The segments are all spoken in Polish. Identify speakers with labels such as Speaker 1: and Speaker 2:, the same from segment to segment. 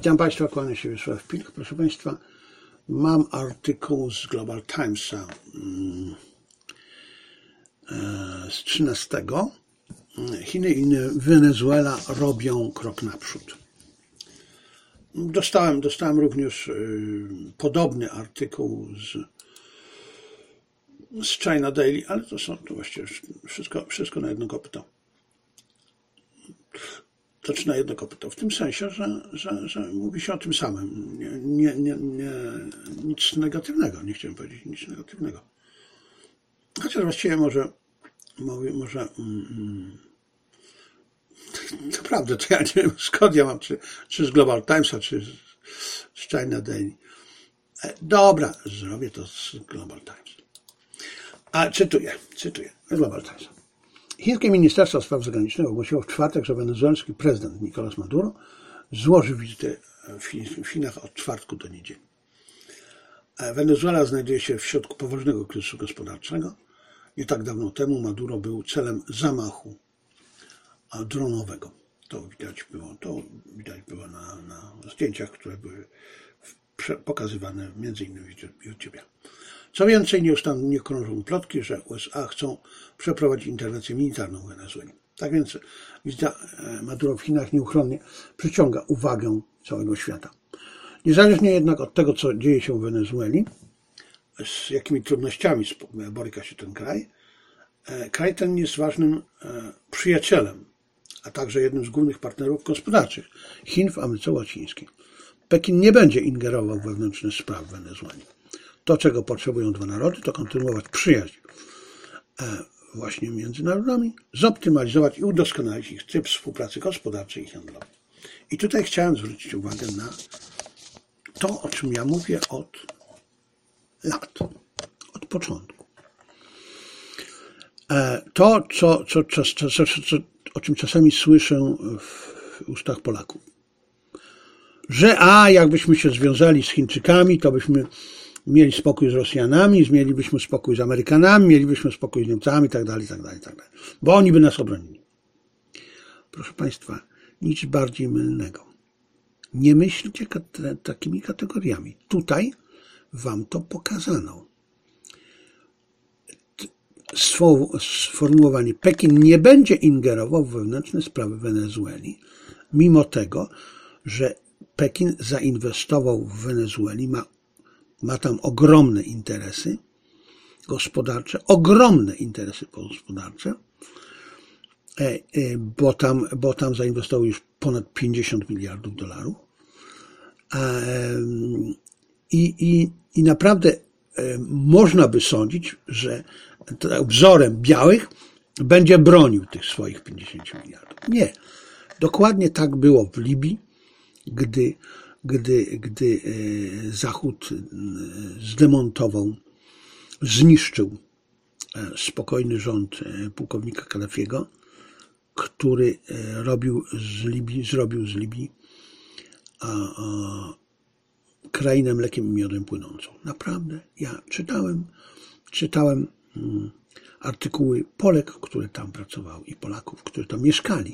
Speaker 1: Witam Państwa, kłaniam się Wiesław Pilch. Proszę Państwa, mam artykuł z Global Timesa z 13. Chiny i Wenezuela robią krok naprzód. Dostałem również podobny artykuł z China Daily, ale to właściwie wszystko na jedno kopyto. Znaczy na jedno kopyto, w tym sensie, że mówi się o tym samym. Nic negatywnego, nie chciałem powiedzieć nic negatywnego. Chociaż właściwie może naprawdę, to ja nie wiem skąd ja mam, czy z Global Timesa, czy z China Daily. Dobra, zrobię to z Global Times. A cytuję Global Times. Chińskie Ministerstwo Spraw Zagranicznych ogłosiło w czwartek, że wenezuelski prezydent Nicolás Maduro złoży wizytę w Chinach od czwartku do niedzieli. Wenezuela znajduje się w środku poważnego kryzysu gospodarczego. Nie tak dawno temu Maduro był celem zamachu dronowego. To widać było na zdjęciach, które były pokazywane między innymi w YouTube. Co więcej, nieustannie krążą plotki, że USA chcą przeprowadzić interwencję militarną w Wenezueli. Tak więc wizyta Maduro w Chinach nieuchronnie przyciąga uwagę całego świata. Niezależnie jednak od tego, co dzieje się w Wenezueli, z jakimi trudnościami boryka się ten kraj, kraj ten jest ważnym przyjacielem, a także jednym z głównych partnerów gospodarczych Chin w Ameryce Łacińskiej. Pekin nie będzie ingerował w wewnętrzne sprawy Wenezueli. To, czego potrzebują dwa narody, to kontynuować przyjaźń właśnie między narodami, zoptymalizować i udoskonalić ich tryb współpracy gospodarczej i handlowej. I tutaj chciałem zwrócić uwagę na to, o czym ja mówię od lat, od początku. To, o czym czasami słyszę w ustach Polaków, że jakbyśmy się związali z Chińczykami, to byśmy mieli spokój z Rosjanami, mielibyśmy spokój z Amerykanami, mielibyśmy spokój z Niemcami, tak dalej, bo oni by nas obronili. Proszę Państwa, nic bardziej mylnego. Nie myślcie takimi kategoriami. Tutaj Wam to pokazano. Sformułowanie: Pekin nie będzie ingerował w wewnętrzne sprawy Wenezueli, mimo tego, że Pekin zainwestował w Wenezueli, ma tam ogromne interesy gospodarcze, bo tam zainwestował już ponad 50 miliardów dolarów. I naprawdę można by sądzić, że wzorem białych będzie bronił tych swoich 50 miliardów. Nie. Dokładnie tak było w Libii, gdy Zachód zdemontował, zniszczył spokojny rząd pułkownika Kaddafiego, który zrobił z Libii krainę mlekiem i miodem płynącą. Naprawdę, ja czytałem artykuły Polek, które tam pracowały, i Polaków, którzy tam mieszkali.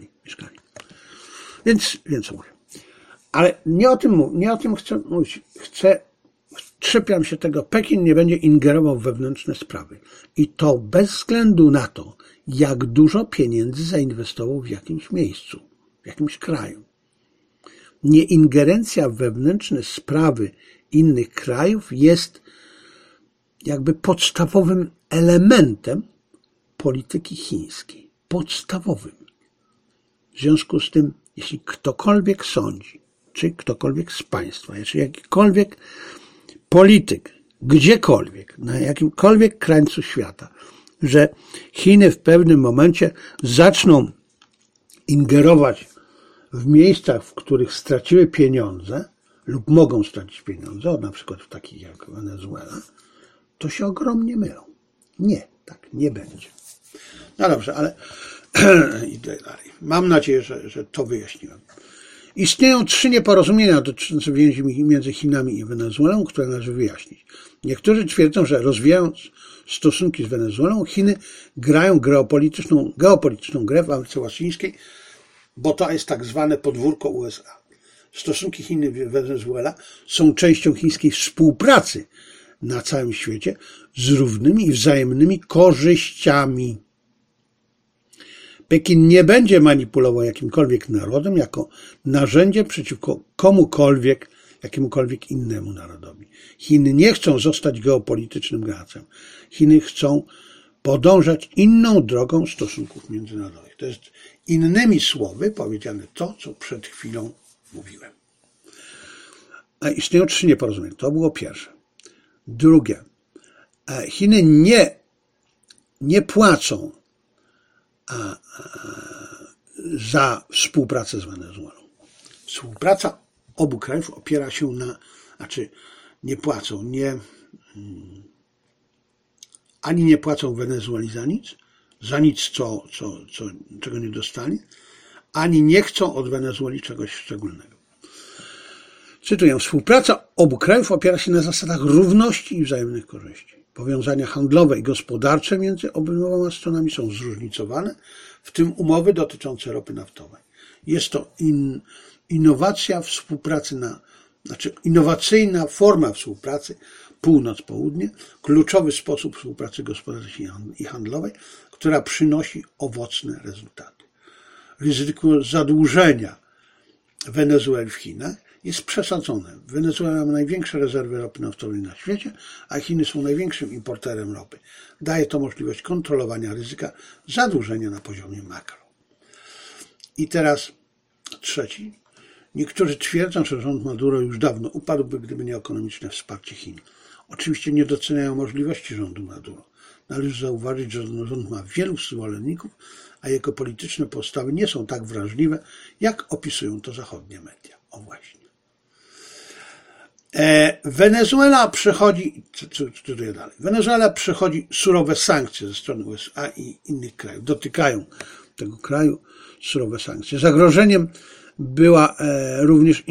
Speaker 1: Więc mówię. Ale nie o tym chcę mówić. Czepiam się tego. Pekin nie będzie ingerował w wewnętrzne sprawy. I to bez względu na to, jak dużo pieniędzy zainwestował w jakimś miejscu, w jakimś kraju. Nieingerencja w wewnętrzne sprawy innych krajów jest jakby podstawowym elementem polityki chińskiej. Podstawowym. W związku z tym, jeśli ktokolwiek sądzi, czy ktokolwiek z Państwa, czy jakikolwiek polityk, gdziekolwiek, na jakimkolwiek krańcu świata, że Chiny w pewnym momencie zaczną ingerować w miejscach, w których straciły pieniądze lub mogą stracić pieniądze, na przykład w takich jak Wenezuela, to się ogromnie mylą. Nie, tak nie będzie. No dobrze, ale idę dalej. Mam nadzieję, że to wyjaśniłem. Istnieją 3 nieporozumienia dotyczące więzi między Chinami i Wenezuelą, które należy wyjaśnić. Niektórzy twierdzą, że rozwijając stosunki z Wenezuelą, Chiny grają geopolityczną grę w Ameryce Łacińskiej, bo to jest tak zwane podwórko USA. stosunki Chiny-Wenezuela są częścią chińskiej współpracy na całym świecie z równymi i wzajemnymi korzyściami. Pekin nie będzie manipulował jakimkolwiek narodem jako narzędziem przeciwko jakiemukolwiek innemu narodowi. Chiny nie chcą zostać geopolitycznym graczem. Chiny chcą podążać inną drogą stosunków międzynarodowych. To jest innymi słowy powiedziane to, co przed chwilą mówiłem. A istnieją 3 nieporozumienia. To było pierwsze. Drugie. Chiny nie płacą za współpracę z Wenezuelą. Współpraca obu krajów opiera się nie płacą, ani nie płacą Wenezueli za nic, czego nie dostali, ani nie chcą od Wenezueli czegoś szczególnego. Cytuję, współpraca obu krajów opiera się na zasadach równości i wzajemnych korzyści. Powiązania handlowe i gospodarcze między obydwoma stronami są zróżnicowane, w tym umowy dotyczące ropy naftowej. Jest to innowacyjna forma współpracy północ-południe, kluczowy sposób współpracy gospodarczej i handlowej, która przynosi owocne rezultaty. Ryzyko zadłużenia Wenezueli w Chinach jest przesadzone. Wenezuela ma największe rezerwy ropy naftowej na świecie, a Chiny są największym importerem ropy. Daje to możliwość kontrolowania ryzyka zadłużenia na poziomie makro. I teraz trzeci. Niektórzy twierdzą, że rząd Maduro już dawno upadłby, gdyby nie ekonomiczne wsparcie Chin. Oczywiście nie doceniają możliwości rządu Maduro. Należy zauważyć, że rząd ma wielu zwolenników, a jego polityczne postawy nie są tak wrażliwe, jak opisują to zachodnie media. O właśnie. Wenezuela przechodzi surowe sankcje ze strony USA i innych krajów. Dotykają tego kraju surowe sankcje. Zagrożeniem byłaby również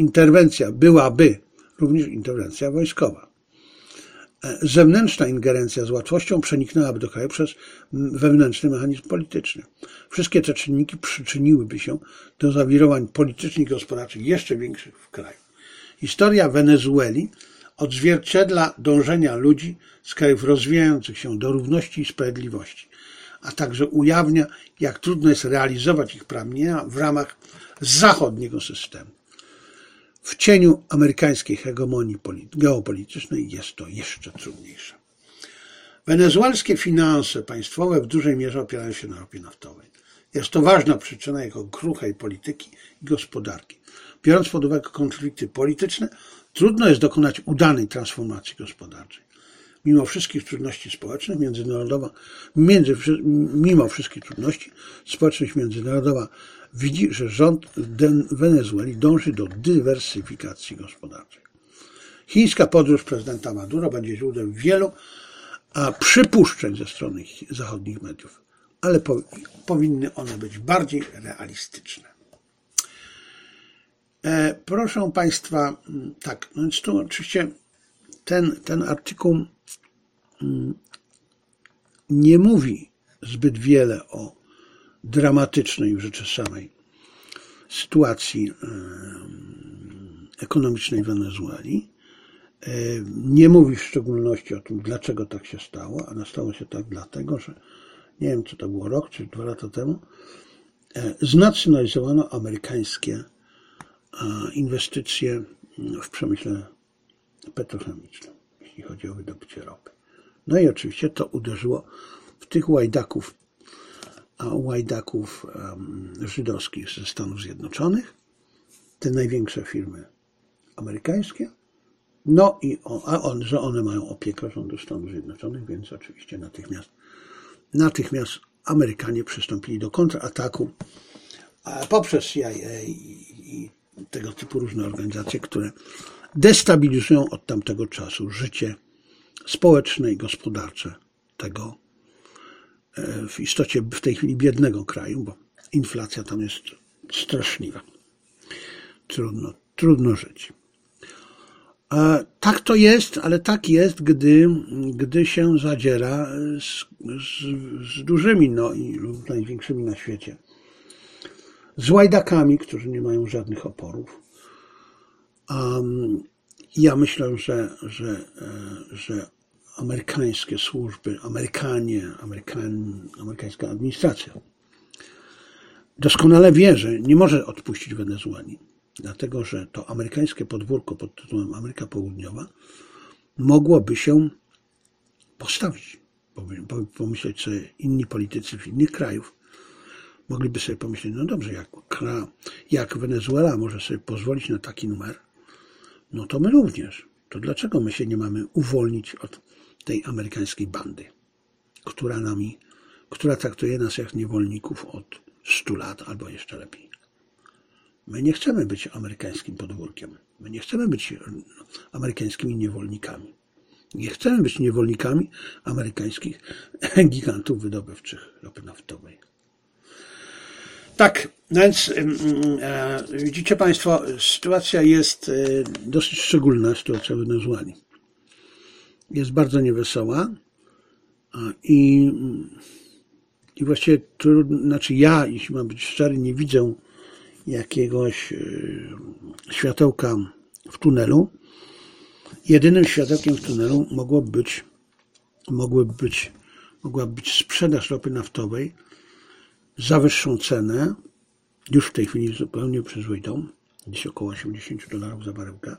Speaker 1: interwencja wojskowa. Zewnętrzna ingerencja z łatwością przeniknęłaby do kraju przez wewnętrzny mechanizm polityczny. Wszystkie te czynniki przyczyniłyby się do zawirowań politycznych i gospodarczych jeszcze większych w kraju. Historia Wenezueli odzwierciedla dążenia ludzi z krajów rozwijających się do równości i sprawiedliwości, a także ujawnia, jak trudno jest realizować ich pragnienia w ramach zachodniego systemu. W cieniu amerykańskiej hegemonii geopolitycznej jest to jeszcze trudniejsze. Wenezuelskie finanse państwowe w dużej mierze opierają się na ropie naftowej. Jest to ważna przyczyna jego kruchej polityki i gospodarki. Biorąc pod uwagę konflikty polityczne, trudno jest dokonać udanej transformacji gospodarczej. Mimo wszystkich trudności społecznych, społeczność międzynarodowa widzi, że rząd Wenezueli dąży do dywersyfikacji gospodarczej. Chińska podróż prezydenta Maduro będzie źródłem wielu przypuszczeń ze strony zachodnich mediów, ale powinny one być bardziej realistyczne. Proszę Państwa, tak, no więc tu oczywiście ten artykuł nie mówi zbyt wiele o dramatycznej w rzeczy samej sytuacji ekonomicznej Wenezueli. Nie mówi w szczególności o tym, dlaczego tak się stało, a stało się tak dlatego, że nie wiem, czy to było rok, czy 2 lata temu, znacjonalizowano amerykańskie inwestycje w przemyśle petrochemicznym, jeśli chodzi o wydobycie ropy. No i oczywiście to uderzyło w tych łajdaków żydowskich ze Stanów Zjednoczonych, te największe firmy amerykańskie, no i że one mają opiekę rządu Stanów Zjednoczonych, więc oczywiście natychmiast Amerykanie przystąpili do kontrataku poprzez CIA i tego typu różne organizacje, które destabilizują od tamtego czasu życie społeczne i gospodarcze tego w istocie w tej chwili biednego kraju, bo inflacja tam jest straszliwa. Trudno żyć. Tak to jest, ale tak jest, gdy się zadziera z dużymi, lub największymi na świecie. Z łajdakami, którzy nie mają żadnych oporów, Ja myślę, że amerykańskie służby, amerykańska administracja doskonale wie, że nie może odpuścić Wenezueli, dlatego że to amerykańskie podwórko pod tytułem Ameryka Południowa mogłoby się postawić. Pomyśleć sobie inni politycy w innych krajów, mogliby sobie pomyśleć, no dobrze, jak Wenezuela może sobie pozwolić na taki numer, no to my również. To dlaczego my się nie mamy uwolnić od tej amerykańskiej bandy, która traktuje nas jak niewolników od 100 lat albo jeszcze lepiej. My nie chcemy być amerykańskim podwórkiem. My nie chcemy być amerykańskimi niewolnikami. Nie chcemy być niewolnikami amerykańskich gigantów wydobywczych ropy naftowej. Tak, więc widzicie Państwo, sytuacja jest dosyć szczególna, sytuacja w Wenezueli. Jest bardzo niewesoła i właściwie, ja, jeśli mam być szczery, nie widzę jakiegoś światełka w tunelu. Jedynym światełkiem w tunelu mogła być sprzedaż ropy naftowej za wyższą cenę, już w tej chwili zupełnie przyzwoitą, gdzieś około $80 za baryłkę,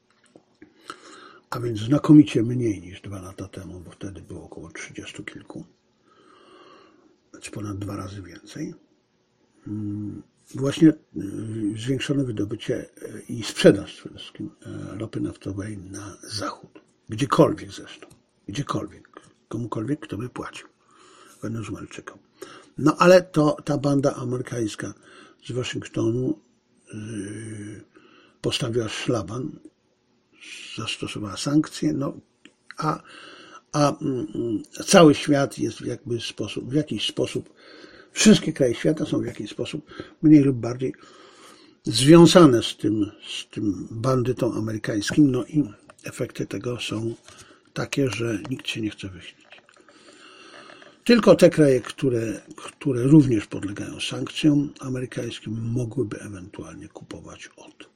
Speaker 1: a więc znakomicie mniej niż 2 lata temu, bo wtedy było około 30 kilku, więc ponad 2 razy więcej. Właśnie zwiększone wydobycie i sprzedaż przede wszystkim ropy naftowej na zachód. Gdziekolwiek zresztą. Gdziekolwiek. Komukolwiek, kto by płacił. Wenezuelczykom. No ale ta banda amerykańska z Waszyngtonu postawiła szlaban, zastosowała sankcje, no a cały świat jest w jakiś sposób, wszystkie kraje świata są w jakiś sposób mniej lub bardziej związane z tym bandytą amerykańskim, no i efekty tego są takie, że nikt się nie chce wychylić. Tylko te kraje, które również podlegają sankcjom amerykańskim, mogłyby ewentualnie kupować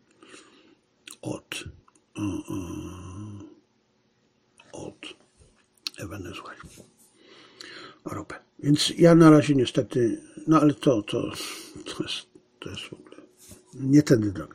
Speaker 1: od Wenezueli ropę. Więc ja na razie niestety, no ale to jest w ogóle nie tędy droga.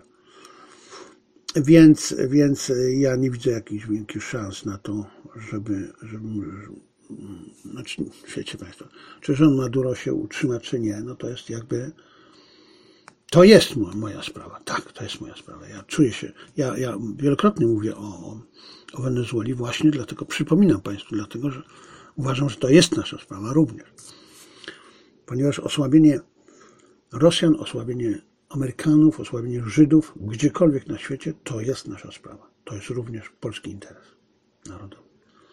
Speaker 1: Więc ja nie widzę jakichś wielkich szans na to, żeby znaczy, wiecie Państwo, czy rząd Maduro się utrzyma, czy nie, no to jest to jest moja sprawa. Tak, to jest moja sprawa. Ja czuję się, ja wielokrotnie mówię o Wenezueli właśnie dlatego, przypominam Państwu, dlatego, że uważam, że to jest nasza sprawa również. Ponieważ osłabienie Rosjan, osłabienie Amerykanów, osłabienie Żydów, gdziekolwiek na świecie, to jest nasza sprawa. To jest również polski interes narodowy.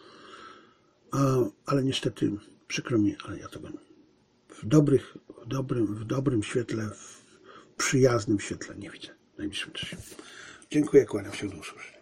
Speaker 1: Ale niestety, przykro mi, ale ja tego w dobrym świetle, w przyjaznym świetle nie widzę w najbliższym czasie. Dziękuję, kłaniam się, do usłyszenia.